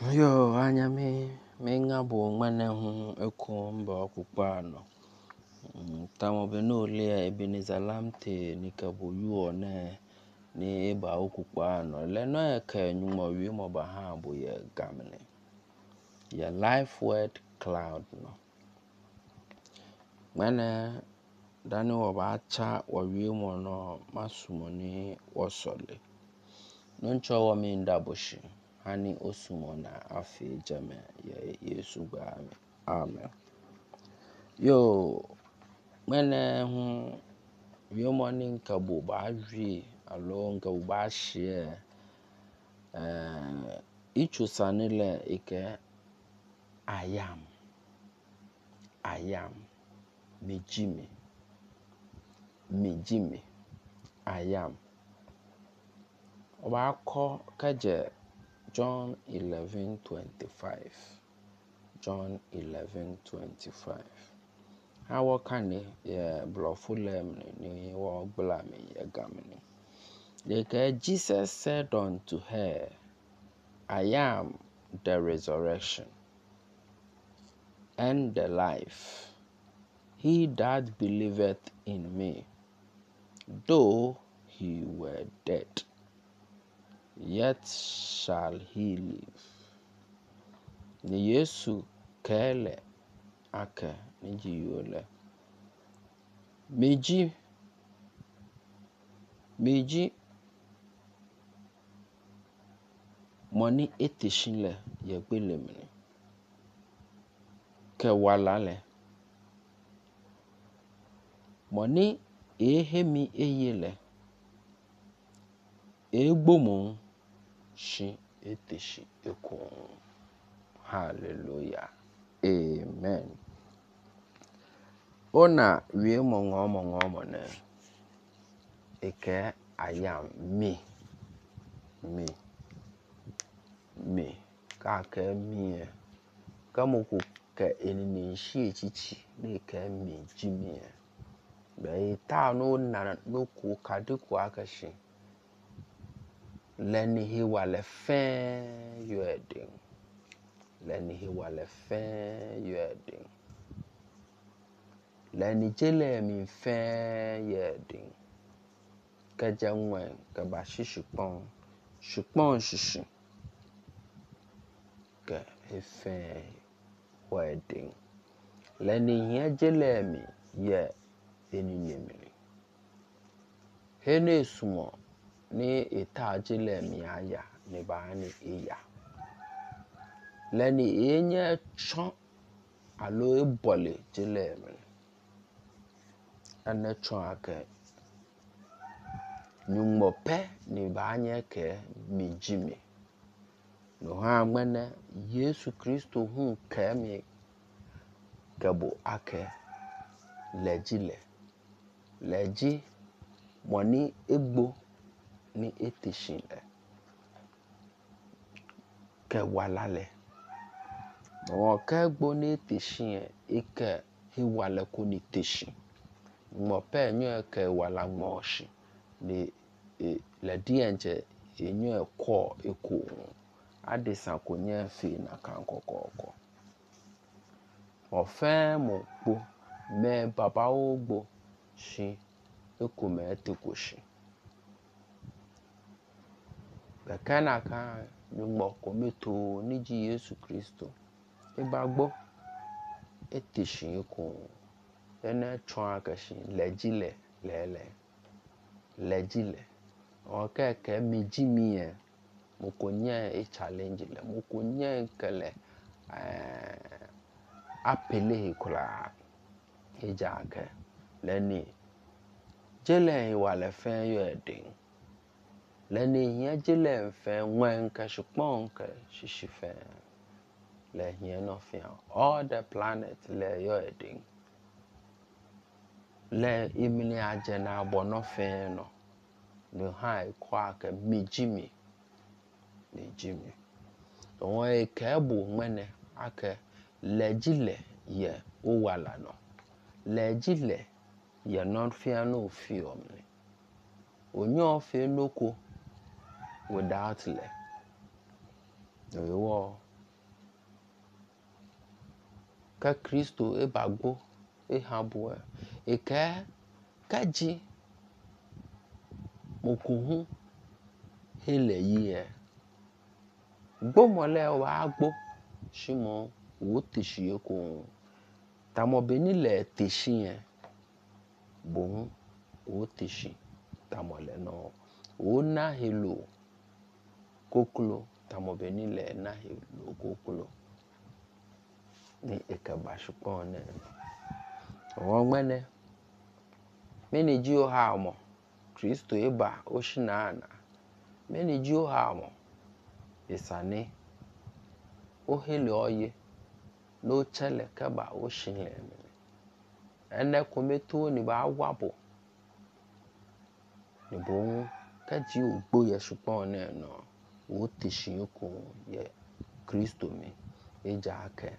Yo, anya me ngabo ngmane hu ekomba okupano. Tamo benole Ebenezer Lamte ni kaboyu ni eba okupano. Le no eka nyumo wi mo bahabo ye gamle. Ya life word cloud no. Ngmane dani wabacha wawi mo no masumo ni wasole. Noncho wa mi ndaboshi. Hani osumona afi jame ye Yesu gami. Amen. Yo, mene yo morning kabo ba jwi alo nka ba share ichu sanile ike I am mijimi I am oba ko kaje John 11:25. John 11:25. How can ye blofulem ni wo blame ye gamini. Jesus said unto her, I am the resurrection and the life. He that believeth in me, though he were dead, yet shall he live. Ni Yesu kele ake ni jiyole. Meji money etishinle ye gbelemini. Ke walale. Money ehemi eyele. Egbomo shi etishi ekon. Hallelujah. Amen. Ona wie mongo ne. Eke I am me. Ka ke me. Kamoku ke enini shi echichi ne ke me jimi. Be ta no na no ku kadiku akashi. Leni he wale fe you eding. Leni he wale fe you eding. Leni jele mi fe you eding. Kaja mwen ka ba shishipon shishi. Ke he fe wedding. Leni he jele mi ye eninimini. Hene sumo ni ita jele mi aya ni ba ni iya. Leni enye chon alo ebole jele mi. Ane chon ake nyumope ni ba nye ke mi jimi. No ha mwene Yesu Kristo hun ke mi kebo ake leji moni egbo ni etishile ke walale. No ke egbo ni etishin ike hi wale ko ni tishi. Mope nyo ke wala moshi ni le dienje enyo ko eko. Adisa konye fi na kankokoko. Ofen mo po me baba ogbo shi eko me etiko shi. Bekana ka nyumbo kometo niji Yesu Kristo. Ibagbo etishi eko. Ene chon akashi lejile lejile. Okeke mijimi mokonye challenge le mokonye kele apele kula ejake leni jele wale fe yo eding leni hie jele fe wen ka shupon ka shishife le hie no fe all the planet le yo eding le imini ajena abono fe no no hai kwa ka mijimi Owe kebu mwene ake lejile ye uwala no. Lejile ye non fiano fiomni. Onyo fe loko without le. Owo ka Kristo ebagbo ehabue eke kaji mokuhu hele yie gbomole wa agbo shimo wo teshi eko tamobeni le teshi bon wo teshi tamole no wo na helo koklo tamobeni le na helo koklo ni ekabashupone wongbene meni ji o ha mo Kristo eba oshinana meni ji o ha mo isane o hele oye no chele kaba o shinle ene kometo ni ba wabo ni bon kaji ogbo ye supone no wo teshi oko ye Kristo mi eja ake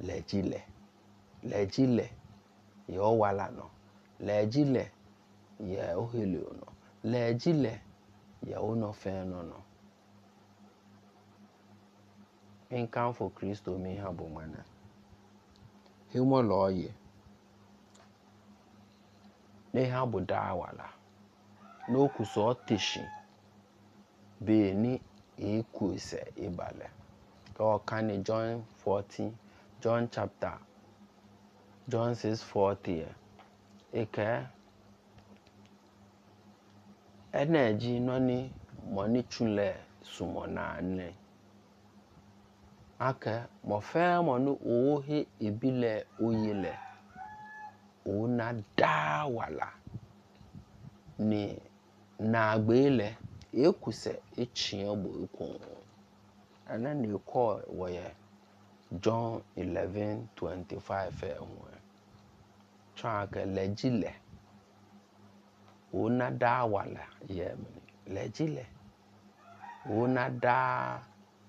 lejile ye o wala no lejile ye o hele no lejile ye o no fe no in kan for Kristo mi ha bo mana himo loye ne ha bo da wala no kuso teshi be ni ekuse ibale ko kan John 14 John 6:40 eke energy no ni money chule sumona ne aka mo fe mo no ohe ebile oyele ona da wala ni na agbele ekuse echiegbo ekon ana ni ko woye John 11:25 chaka lejile ona da wala ye lejile ona da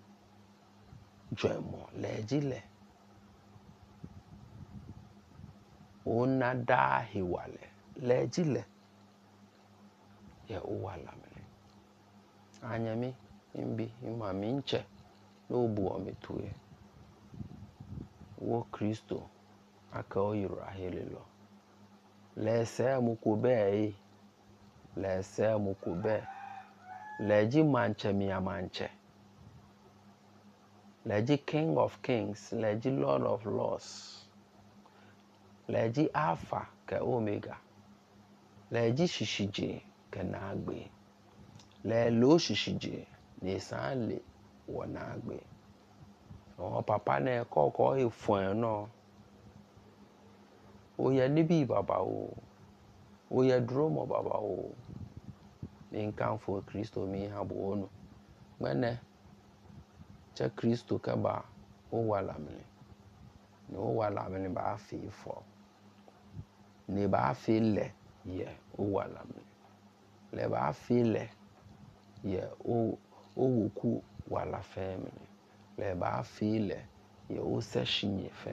jwemo lejile ona da hiwale lejile ye uwala me anyami imbi imami nche no bu ometuye wo Kristo aka oyira helelo lese mukobe lese mukobe leji manche miamanche leji King of Kings leji Lord of Lords leji Alpha ke Omega leji shishije ke nagbe le lo shishije ni sanle wonagbe o papa ne koko efun no o ye nibi baba o ye dromo baba o in kan for Kristo mi ha bo onu mene che Kristo ka ba o wala me no wala me ba fi fo ni ba fi le ye o wala me le ba fi le ye o woku wala fe me le ba fi le ye o se shinye fe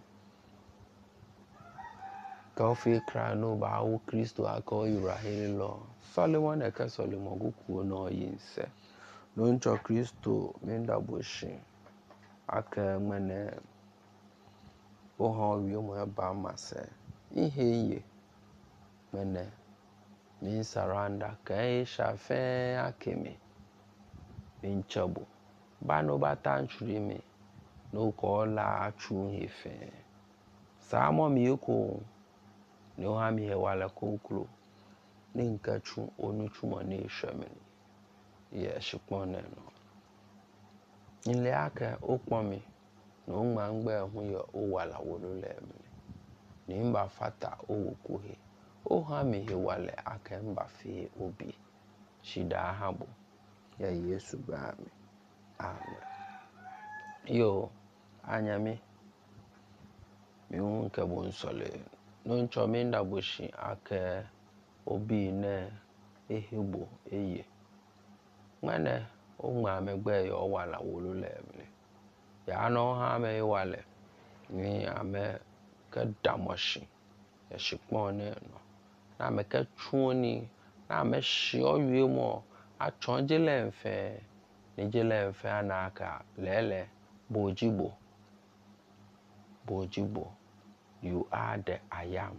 ka fi kra no ba o Kristo aka oyira helelo Solomon eka Solomon guku no yinse no ncho Kristo menda boshi aka mene o ha wi mo ba mase ihe ye mene min saranda ka shafe akemi min chabo bano batanchuri mi no ko la achu hefe samo mi ko ni o ha mi he wala kokro ni nka chu onu chumo ni shemeni ye shipone no ile aka okpomi no ma ngbe hu yo o wala wolu le mi ni mba fata o wokuhe o ha mi he wale aka mba fi obi shida habo ya Yesu ba mi amen yo anyami mi un ke bon sole no ncho mi nda boshi aka obi ne ehigbo eye mane o ma megbe yo wala wolu le mi ya no ha me wale ni ame ka damoshi ya shipone no na me ka chuoni na me shi owie mo a chonje le nfe ni je le nfe anaka lele bojibo Bojibo, you are the I am.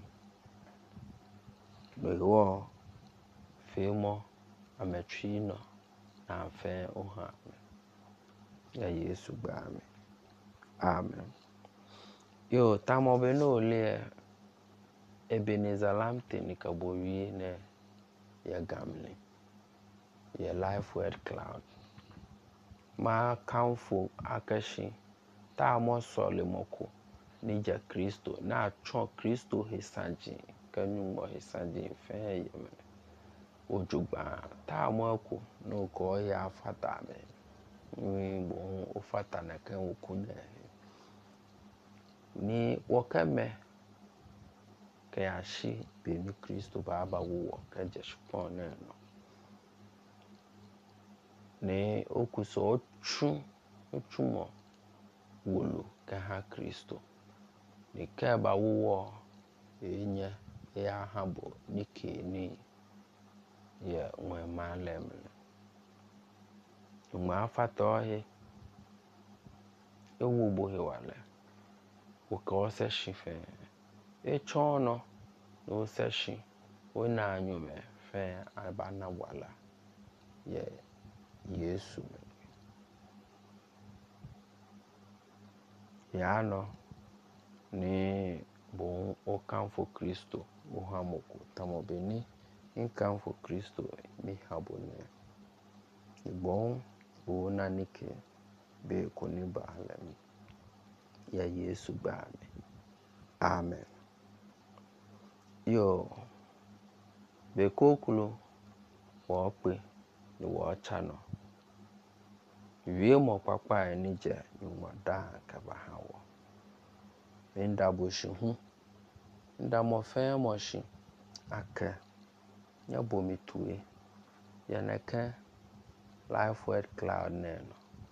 No, Femo, Ametrino, and fair Oha. Ya Yesu Bami. Amen. Yo, tamo beno le Ebenezer Lamte ni kabowie ne ya gamle. Ya life word cloud. Ma kamfo akashi. Ta mo sole moko. Nija Kristo. Na chon Kristo hesanji. Kanyumo hesanji fe yeme. Ojugba. Ta mo ako. No ko ya fata me. Bon o fata na ken okune. Ni wakame. Kayashi beni Kristo baba wo kaje shpon no. Ne okuso ochumo wolo ka ha Kristo. Ne kaba wo enye ya habo nike ni ye nwe malemle. Uma fato he ewu bohe wale. Wo se shife. E chono no se shi. O na anyume fe abana wala. Ye Yesu. Yano ni bon o kamfo Kristo muhamoko tamobeni in kamfo Kristo mi habone. Bon o nanike be koni bahalem. Ya Yesu bami. Amen. Yo be kokulu wo pe ni wo chano. Wie mo papa enije ni mo da ka bahawo. Nda boshi hu. Nda mo fe mo shi aka. Nya bomi tuwe. Ya naka life word cloud neno.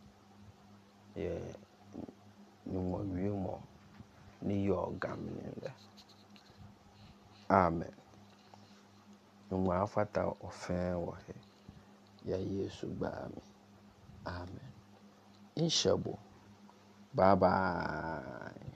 Ye ni mo wie mo ni yo gamnende. Amen. Numu afata ofen wo he. Ya Yesu bami. Amen. Inshabo. Bye bye.